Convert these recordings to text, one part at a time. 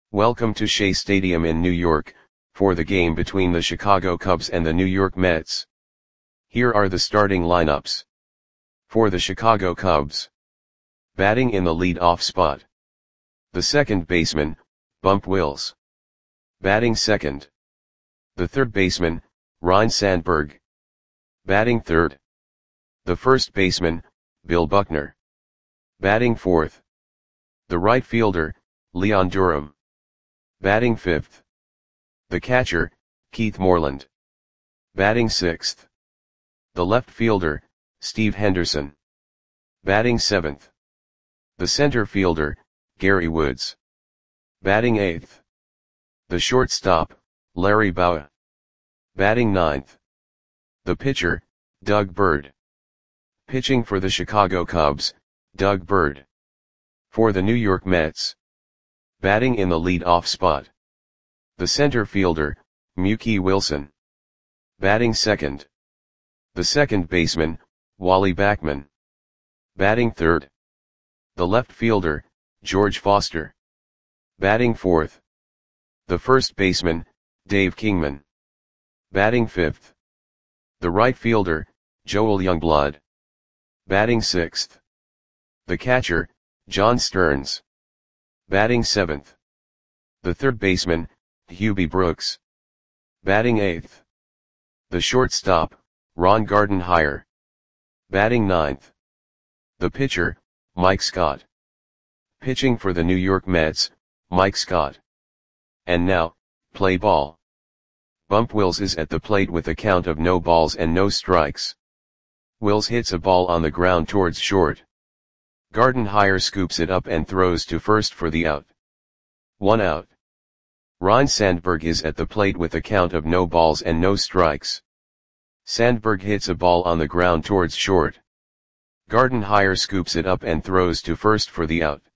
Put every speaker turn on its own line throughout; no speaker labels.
Welcome to Shea Stadium in New York, for the game between the Chicago Cubs and the New York Mets. Here are the starting lineups. For the Chicago Cubs. Batting in the lead-off spot. The second baseman, Bump Wills. Batting second. The third baseman, Ryne Sandberg. Batting third. The first baseman, Bill Buckner. Batting fourth. The right fielder, Leon Durham. Batting fifth. The catcher, Keith Moreland. Batting sixth. The left fielder, Steve Henderson. Batting seventh. The center fielder, Gary Woods. Batting eighth. The shortstop, Larry Bowa. Batting ninth. The pitcher, Doug Bird. Pitching for the Chicago Cubs, Doug Bird. For the New York Mets. Batting in the lead-off spot. The center fielder, Mookie Wilson. Batting second. The second baseman, Wally Backman. Batting third. The left fielder, George Foster. Batting fourth. The first baseman, Dave Kingman. Batting fifth. The right fielder, Joel Youngblood. Batting sixth. The catcher, John Stearns. Batting seventh. The third baseman, Hubie Brooks. Batting eighth. The shortstop, Ron Gardenhire. Batting ninth. The pitcher, Mike Scott. Pitching for the New York Mets, Mike Scott. And now, play ball. Bump Wills is at the plate with a count of no balls and no strikes. Wills hits a ball on the ground towards short. Gardenhire scoops it up and throws to first for the out. 1 out. Ryne Sandberg is at the plate with a count of no balls and no strikes. Sandberg hits a ball on the ground towards short. Gardenhire scoops it up and throws to first for the out.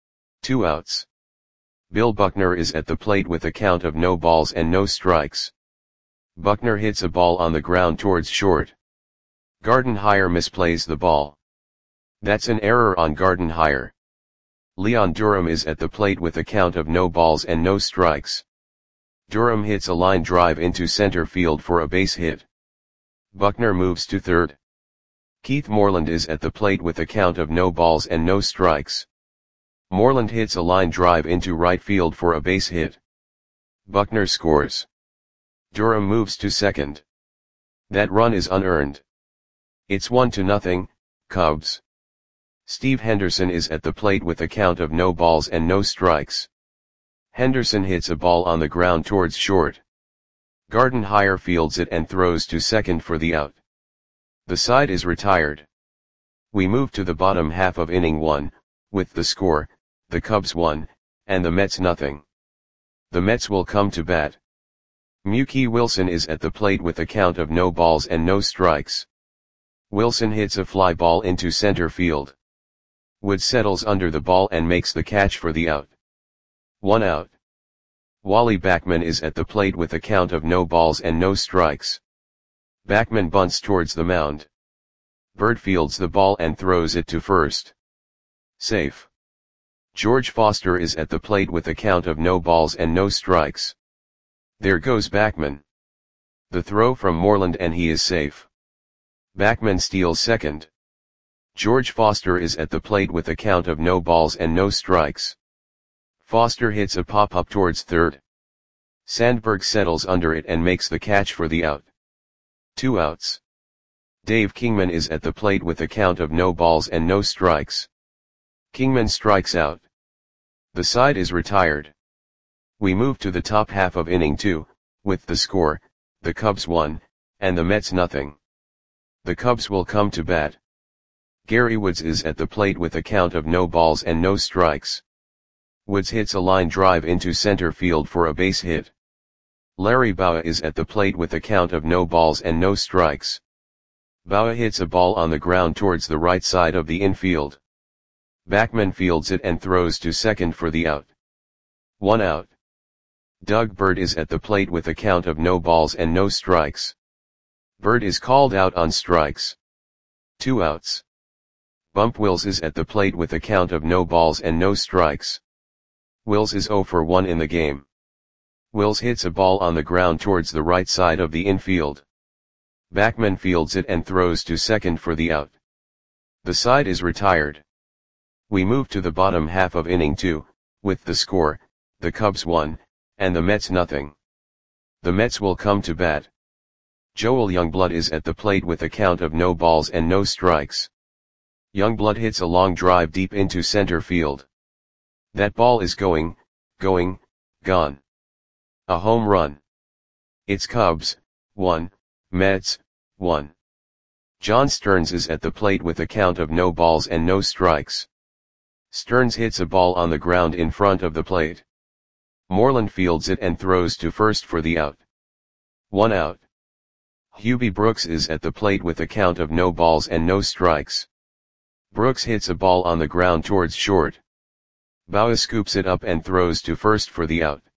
2 outs. Bill Buckner is at the plate with a count of no balls and no strikes. Buckner hits a ball on the ground towards short. Gardenhire misplays the ball. That's an error on Gardenhire. Leon Durham is at the plate with a count of no balls and no strikes. Durham hits a line drive into center field for a base hit. Buckner moves to third. Keith Moreland is at the plate with a count of no balls and no strikes. Moreland hits a line drive into right field for a base hit. Buckner scores. Durham moves to second. That run is unearned. It's 1-0, Cubs. Steve Henderson is at the plate with a count of no balls and no strikes. Henderson hits a ball on the ground towards short. Gardenhire fields it and throws to second for the out. The side is retired. We move to the bottom half of inning 1, with the score, the Cubs 1, and the Mets nothing. The Mets will come to bat. Mookie Wilson is at the plate with a count of no balls and no strikes. Wilson hits a fly ball into center field. Wood settles under the ball and makes the catch for the out. 1 out. Wally Backman is at the plate with a count of no balls and no strikes. Backman bunts towards the mound. Bird fields the ball and throws it to first. Safe. George Foster is at the plate with a count of no balls and no strikes. There goes Backman. The throw from Moreland and he is safe. Backman steals second. George Foster is at the plate with a count of no balls and no strikes. Foster hits a pop-up towards third. Sandberg settles under it and makes the catch for the out. 2 outs. Dave Kingman is at the plate with a count of no balls and no strikes. Kingman strikes out. The side is retired. We move to the top half of inning 2, with the score, the Cubs 1, and the Mets nothing. The Cubs will come to bat. Gary Woods is at the plate with a count of no balls and no strikes. Woods hits a line drive into center field for a base hit. Larry Bowa is at the plate with a count of no balls and no strikes. Bowa hits a ball on the ground towards the right side of the infield. Backman fields it and throws to second for the out. 1 out. Doug Bird is at the plate with a count of no balls and no strikes. Bird is called out on strikes. 2 outs. Bump Wills is at the plate with a count of no balls and no strikes. Wills is 0 for 1 in the game. Wills hits a ball on the ground towards the right side of the infield. Backman fields it and throws to second for the out. The side is retired. We move to the bottom half of inning 2, with the score, the Cubs 1, and the Mets nothing. The Mets will come to bat. Joel Youngblood is at the plate with a count of no balls and no strikes. Youngblood hits a long drive deep into center field. That ball is gone. A home run. It's Cubs, 1, Mets, 1. John Stearns is at the plate with a count of no balls and no strikes. Stearns hits a ball on the ground in front of the plate. Moreland fields it and throws to first for the out. 1 out. Hubie Brooks is at the plate with a count of no balls and no strikes. Brooks hits a ball on the ground towards short. Bauer scoops it up and throws to first for the out.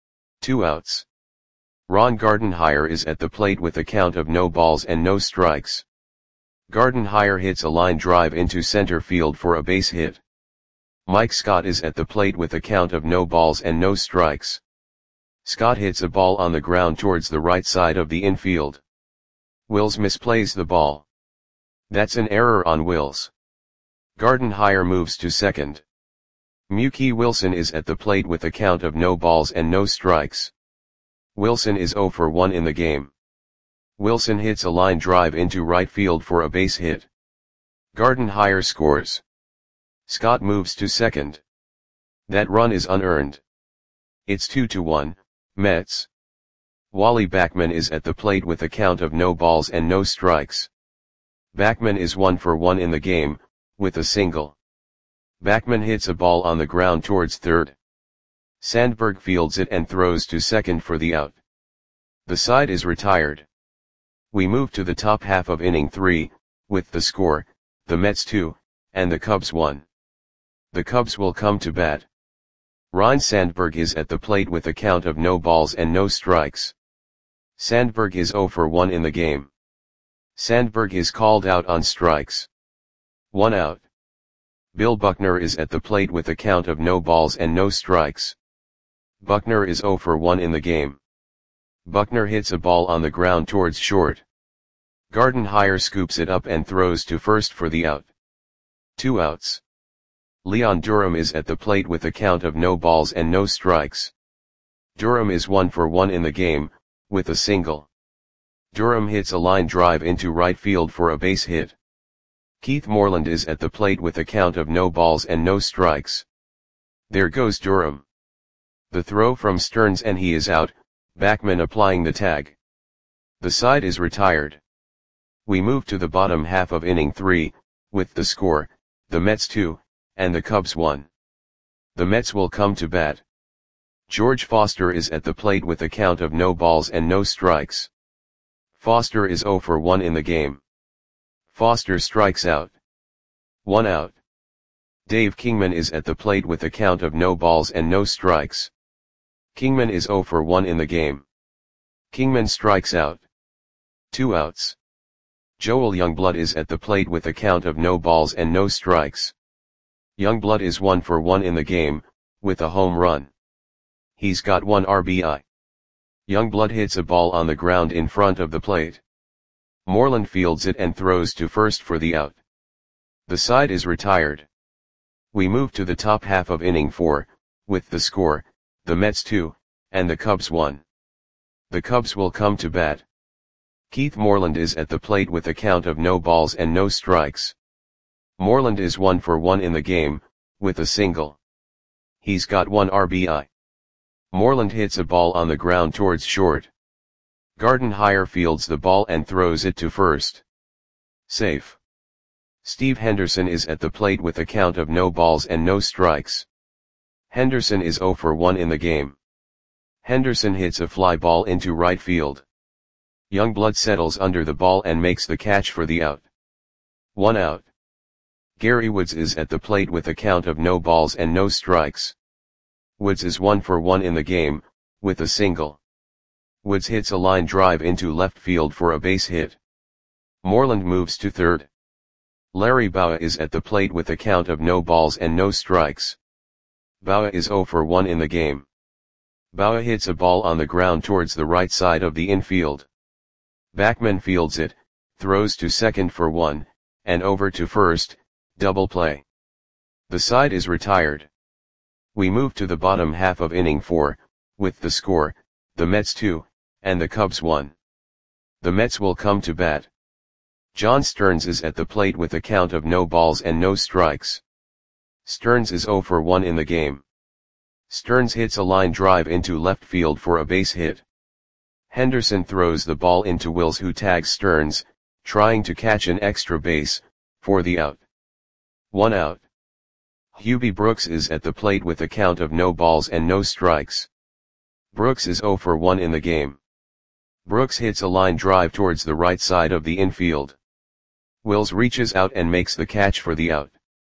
2 outs. Ron Gardenhire is at the plate with a count of no balls and no strikes. Gardenhire hits a line drive into center field for a base hit. Mike Scott is at the plate with a count of no balls and no strikes. Scott hits a ball on the ground towards the right side of the infield. Wills misplays the ball. That's an error on Wills. Gardenhire moves to second. Mookie Wilson is at the plate with a count of no balls and no strikes. Wilson is 0 for 1 in the game. Wilson hits a line drive into right field for a base hit. Gardenhire scores. Scott moves to second. That run is unearned. It's 2-1, Mets. Wally Backman is at the plate with a count of no balls and no strikes. Backman is 1 for 1 in the game, with a single. Backman hits a ball on the ground towards third. Sandberg fields it and throws to second for the out. The side is retired. We move to the top half of inning 3, with the score, the Mets 2, and the Cubs 1. The Cubs will come to bat. Ryne Sandberg is at the plate with a count of no balls and no strikes. Sandberg is 0 for 1 in the game. Sandberg is called out on strikes. 1 out. Bill Buckner is at the plate with a count of no balls and no strikes. Buckner is 0 for 1 in the game. Buckner hits a ball on the ground towards short. Gardenhire scoops it up and throws to first for the out. 2 outs. Leon Durham is at the plate with a count of no balls and no strikes. Durham is 1 for 1 in the game, with a single. Durham hits a line drive into right field for a base hit. Keith Moreland is at the plate with a count of no balls and no strikes. There goes Durham. The throw from Stearns and he is out, Backman applying the tag. The side is retired. We move to the bottom half of inning 3, with the score, the Mets 2, and the Cubs 1. The Mets will come to bat. George Foster is at the plate with a count of no balls and no strikes. Foster is 0 for 1 in the game. Foster strikes out. 1 out. Dave Kingman is at the plate with a count of no balls and no strikes. Kingman is 0 for 1 in the game. Kingman strikes out. 2 outs. Joel Youngblood is at the plate with a count of no balls and no strikes. Youngblood is 1 for 1 in the game, with a home run. He's got 1 RBI. Youngblood hits a ball on the ground in front of the plate. Moreland fields it and throws to first for the out. The side is retired. We move to the top half of inning 4, with the score, the Mets 2, and the Cubs 1. The Cubs will come to bat. Keith Moreland is at the plate with a count of no balls and no strikes. Moreland is 1 for 1 in the game, with a single. He's got 1 RBI. Moreland hits a ball on the ground towards short. Gardenhire fields the ball and throws it to first. Safe. Steve Henderson is at the plate with a count of no balls and no strikes. Henderson is 0 for 1 in the game. Henderson hits a fly ball into right field. Youngblood settles under the ball and makes the catch for the out. 1 out. Gary Woods is at the plate with a count of no balls and no strikes. Woods is 1 for 1 in the game, with a single. Woods hits a line drive into left field for a base hit. Moreland moves to third. Larry Bowa is at the plate with a count of no balls and no strikes. Bauer is 0 for 1 in the game. Bauer hits a ball on the ground towards the right side of the infield. Backman fields it, throws to second for 1, and over to first, double play. The side is retired. We move to the bottom half of inning 4, with the score, the Mets 2, and the Cubs 1. The Mets will come to bat. John Stearns is at the plate with a count of no balls and no strikes. Stearns is 0 for 1 in the game. Stearns hits a line drive into left field for a base hit. Henderson throws the ball into Wills, who tags Stearns, trying to catch an extra base, for the out. 1 out. Hubie Brooks is at the plate with a count of no balls and no strikes. Brooks is 0 for 1 in the game. Brooks hits a line drive towards the right side of the infield. Wills reaches out and makes the catch for the out.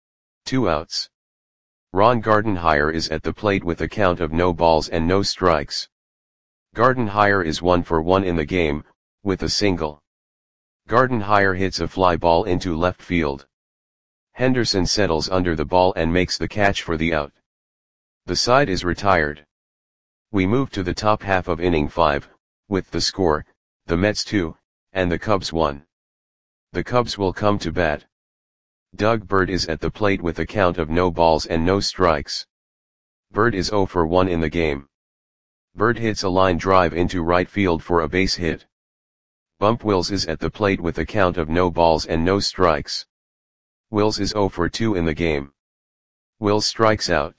2 outs. Ron Gardenhire is at the plate with a count of no balls and no strikes. Gardenhire is 1 for 1 in the game, with a single. Gardenhire hits a fly ball into left field. Henderson settles under the ball and makes the catch for the out. The side is retired. We move to the top half of inning 5, with the score, the Mets 2, and the Cubs 1. The Cubs will come to bat. Doug Bird is at the plate with a count of no balls and no strikes. Bird is 0 for 1 in the game. Bird hits a line drive into right field for a base hit. Bump Wills is at the plate with a count of no balls and no strikes. Wills is 0 for 2 in the game. Wills strikes out.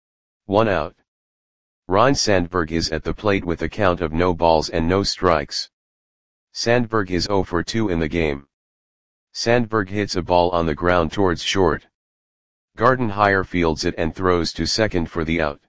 1 out. Ryne Sandberg is at the plate with a count of no balls and no strikes. Sandberg is 0 for 2 in the game. Sandberg hits a ball on the ground towards short. Gardenhire fields it and throws to second for the out.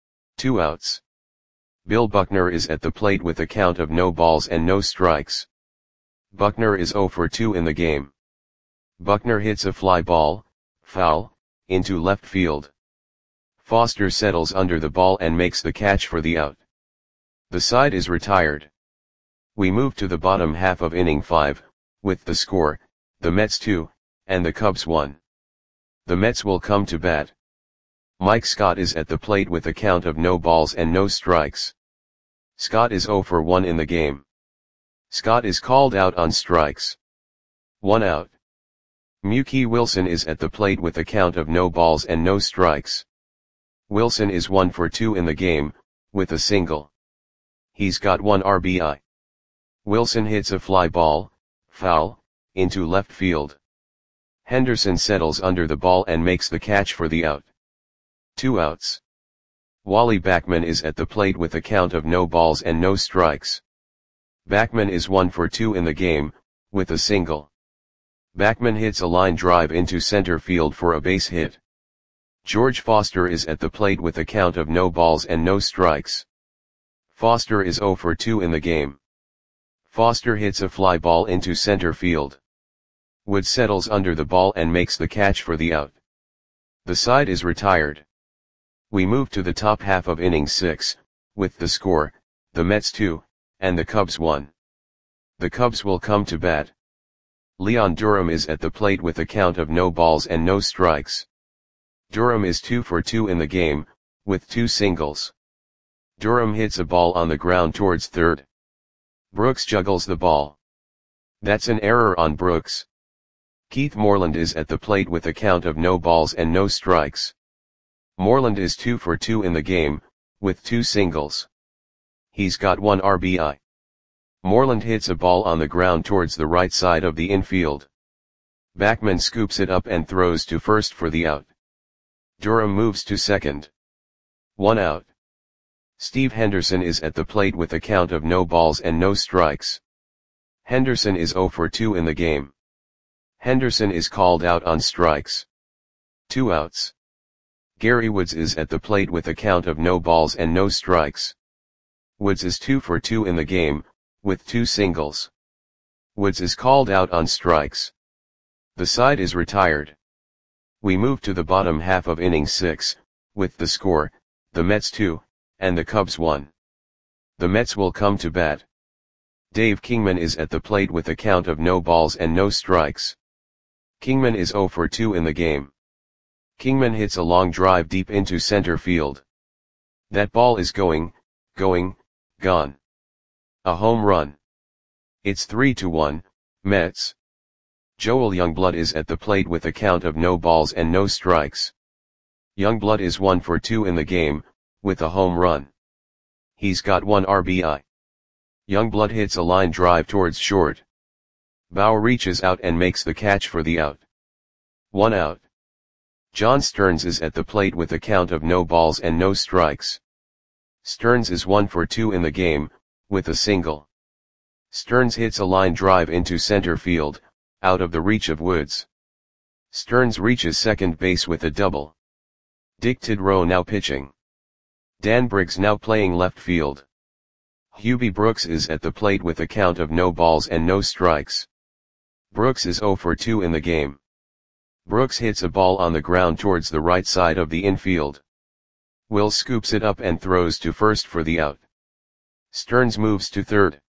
2 outs. Bill Buckner is at the plate with a count of no balls and no strikes. Buckner is 0 for 2 in the game. Buckner hits a fly ball, foul, into left field. Foster settles under the ball and makes the catch for the out. The side is retired. We move to the bottom half of inning 5, with the score, the Mets 2, and the Cubs 1. The Mets will come to bat. Mike Scott is at the plate with a count of no balls and no strikes. Scott is 0 for 1 in the game. Scott is called out on strikes. 1 out. Mookie Wilson is at the plate with a count of no balls and no strikes. Wilson is 1 for 2 in the game, with a single. He's got 1 RBI. Wilson hits a fly ball, foul, into left field. Henderson settles under the ball and makes the catch for the out. 2 outs. Wally Backman is at the plate with a count of no balls and no strikes. Backman is 1 for 2 in the game, with a single. Backman hits a line drive into center field for a base hit. George Foster is at the plate with a count of no balls and no strikes. Foster is 0 for 2 in the game. Foster hits a fly ball into center field. Wood settles under the ball and makes the catch for the out. The side is retired. We move to the top half of inning 6, with the score, the Mets 2, and the Cubs 1. The Cubs will come to bat. Leon Durham is at the plate with a count of no balls and no strikes. Durham is 2 for 2 in the game, with 2 singles. Durham hits a ball on the ground towards third. Brooks juggles the ball. That's an error on Brooks. Keith Moreland is at the plate with a count of no balls and no strikes. Moreland is 2 for 2 in the game, with 2 singles. He's got 1 RBI. Moreland hits a ball on the ground towards the right side of the infield. Backman scoops it up and throws to first for the out. Durham moves to second. 1 out. Steve Henderson is at the plate with a count of no balls and no strikes. Henderson is 0 for 2 in the game. Henderson is called out on strikes. 2 outs. Gary Woods is at the plate with a count of no balls and no strikes. Woods is 2 for 2 in the game, with 2 singles. Woods is called out on strikes. The side is retired. We move to the bottom half of inning 6, with the score, the Mets 2, and the Cubs 1. The Mets will come to bat. Dave Kingman is at the plate with a count of no balls and no strikes. Kingman is 0 for 2 in the game. Kingman hits a long drive deep into center field. That ball is gone. A home run. It's 3-1, Mets. Joel Youngblood is at the plate with a count of no balls and no strikes. Youngblood is 1 for 2 in the game, with a home run. He's got 1 RBI. Youngblood hits a line drive towards short. Bauer reaches out and makes the catch for the out. 1 out. John Stearns is at the plate with a count of no balls and no strikes. Stearns is 1 for 2 in the game, with a single. Stearns hits a line drive into center field, out of the reach of Woods. Stearns reaches second base with a double. Dick Tidrow now pitching. Dan Briggs now playing left field. Hubie Brooks is at the plate with a count of no balls and no strikes. Brooks is 0 for 2 in the game. Brooks hits a ball on the ground towards the right side of the infield. Will scoops it up and throws to first for the out. Stearns moves to third.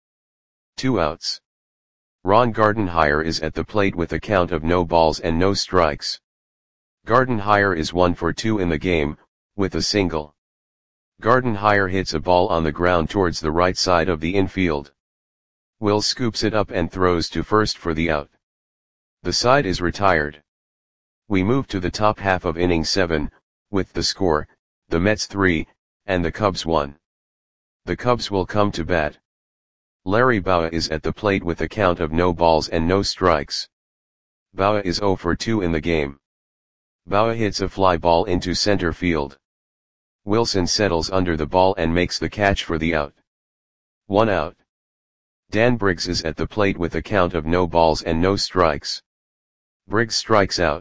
2 outs. Ron Gardenhire is at the plate with a count of no balls and no strikes. Gardenhire is 1 for 2 in the game, with a single. Gardenhire hits a ball on the ground towards the right side of the infield. Will scoops it up and throws to first for the out. The side is retired. We move to the top half of inning 7, with the score, the Mets 3, and the Cubs 1. The Cubs will come to bat. Larry Bowa is at the plate with a count of no balls and no strikes. Bowa is 0 for 2 in the game. Bowa hits a fly ball into center field. Wilson settles under the ball and makes the catch for the out. 1 out. Dan Briggs is at the plate with a count of no balls and no strikes. Briggs strikes out.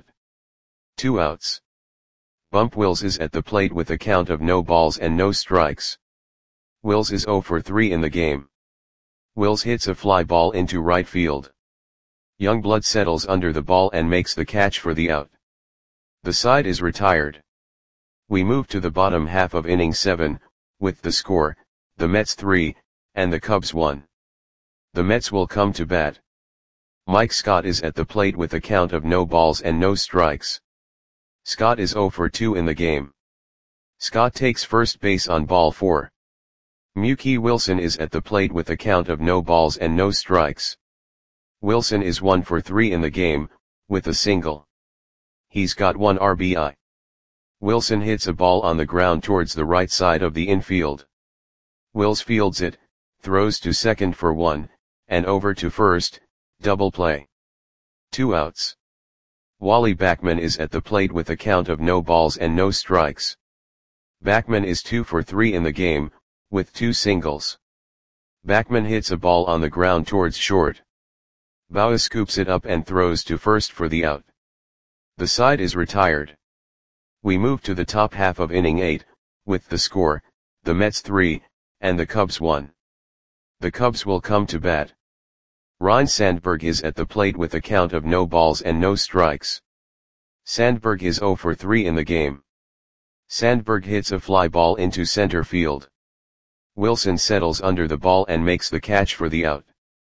2 outs. Bump Wills is at the plate with a count of no balls and no strikes. Wills is 0 for 3 in the game. Wills hits a fly ball into right field. Youngblood settles under the ball and makes the catch for the out. The side is retired. We move to the bottom half of inning 7, with the score, the Mets 3, and the Cubs 1. The Mets will come to bat. Mike Scott is at the plate with a count of no balls and no strikes. Scott is 0 for 2 in the game. Scott takes first base on ball 4. Mookie Wilson is at the plate with a count of no balls and no strikes. Wilson is 1 for 3 in the game, with a single. He's got 1 RBI. Wilson hits a ball on the ground towards the right side of the infield. Wills fields it, throws to second for 1, and over to first, double play. 2 outs. Wally Backman is at the plate with a count of no balls and no strikes. Backman is 2 for 3 in the game, with 2 singles. Backman hits a ball on the ground towards short. Bowa scoops it up and throws to first for the out. The side is retired. We move to the top half of inning 8, with the score, the Mets 3, and the Cubs 1. The Cubs will come to bat. Ryne Sandberg is at the plate with a count of no balls and no strikes. Sandberg is 0 for 3 in the game. Sandberg hits a fly ball into center field. Wilson settles under the ball and makes the catch for the out.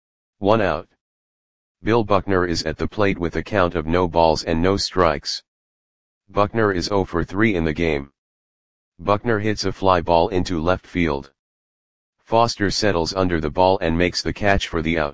1 out. Bill Buckner is at the plate with a count of no balls and no strikes. Buckner is 0 for 3 in the game. Buckner hits a fly ball into left field. Foster settles under the ball and makes the catch for the out.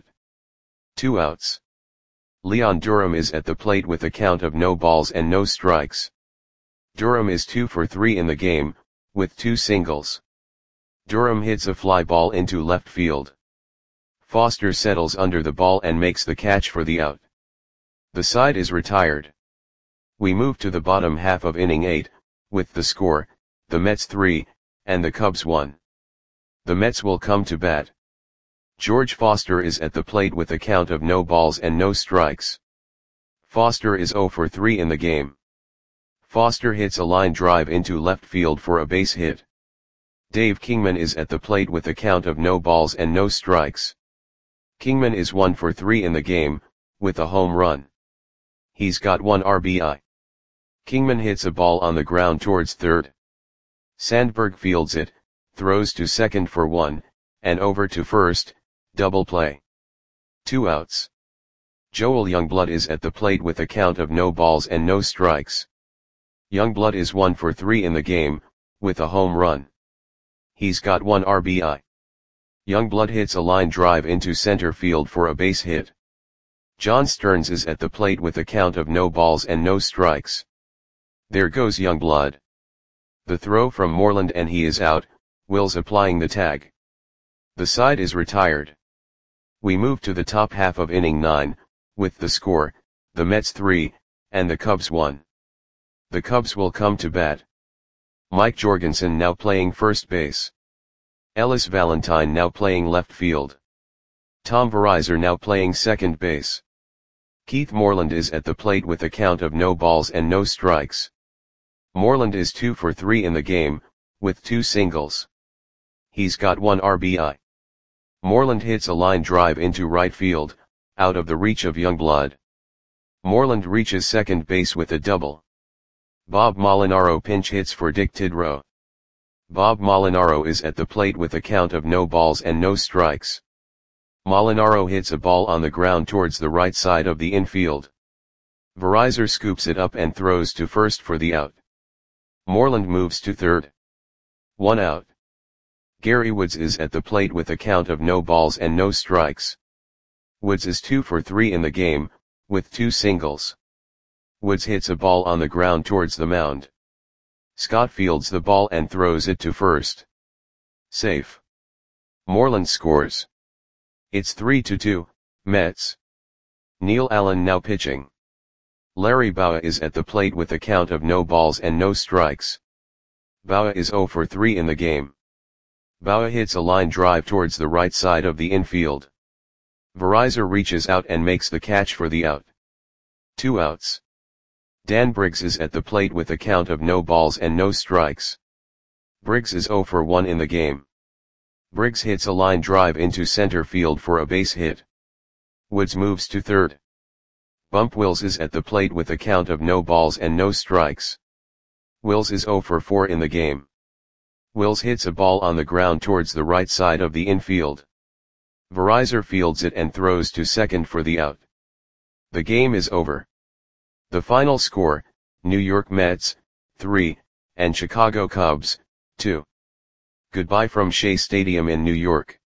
2 outs. Leon Durham is at the plate with a count of no balls and no strikes. Durham is 2 for 3 in the game, with 2 singles. Durham hits a fly ball into left field. Foster settles under the ball and makes the catch for the out. The side is retired. We move to the bottom half of inning 8, with the score, the Mets 3, and the Cubs 1. The Mets will come to bat. George Foster is at the plate with a count of no balls and no strikes. Foster is 0 for 3 in the game. Foster hits a line drive into left field for a base hit. Dave Kingman is at the plate with a count of no balls and no strikes. Kingman is 1 for 3 in the game, with a home run. He's got 1 RBI. Kingman hits a ball on the ground towards third. Sandberg fields it, throws to second for 1, and over to first, double play. 2 outs. Joel Youngblood is at the plate with a count of no balls and no strikes. Youngblood is 1 for 3 in the game, with a home run. He's got 1 RBI. Youngblood hits a line drive into center field for a base hit. John Stearns is at the plate with a count of no balls and no strikes. There goes Youngblood. The throw from Moreland and he is out, Wills applying the tag. The side is retired. We move to the top half of inning 9, with the score, the Mets 3, and the Cubs 1. The Cubs will come to bat. Mike Jorgensen now playing first base. Ellis Valentine now playing left field. Tom Verizor now playing second base. Keith Moreland is at the plate with a count of no balls and no strikes. Moreland is 2 for 3 in the game, with 2 singles. He's got 1 RBI. Moreland hits a line drive into right field, out of the reach of Youngblood. Moreland reaches second base with a double. Bob Molinaro pinch hits for Dick Tidrow. Bob Molinaro is at the plate with a count of no balls and no strikes. Molinaro hits a ball on the ground towards the right side of the infield. Verizor scoops it up and throws to first for the out. Moreland moves to third. 1 out. Gary Woods is at the plate with a count of no balls and no strikes. Woods is 2 for 3 in the game, with 2 singles. Woods hits a ball on the ground towards the mound. Scott fields the ball and throws it to first. Safe. Moreland scores. It's 3-2, Mets. Neil Allen now pitching. Larry Bowa is at the plate with a count of no balls and no strikes. Bowa is 0 for 3 in the game. Bowa hits a line drive towards the right side of the infield. Verizor reaches out and makes the catch for the out. 2 outs. Dan Briggs is at the plate with a count of no balls and no strikes. Briggs is 0 for 1 in the game. Briggs hits a line drive into center field for a base hit. Woods moves to third. Bump Wills is at the plate with a count of no balls and no strikes. Wills is 0 for 4 in the game. Wills hits a ball on the ground towards the right side of the infield. Verizor fields it and throws to second for the out. The game is over. The final score, New York Mets, 3, and Chicago Cubs, 2. Goodbye from Shea Stadium in New York.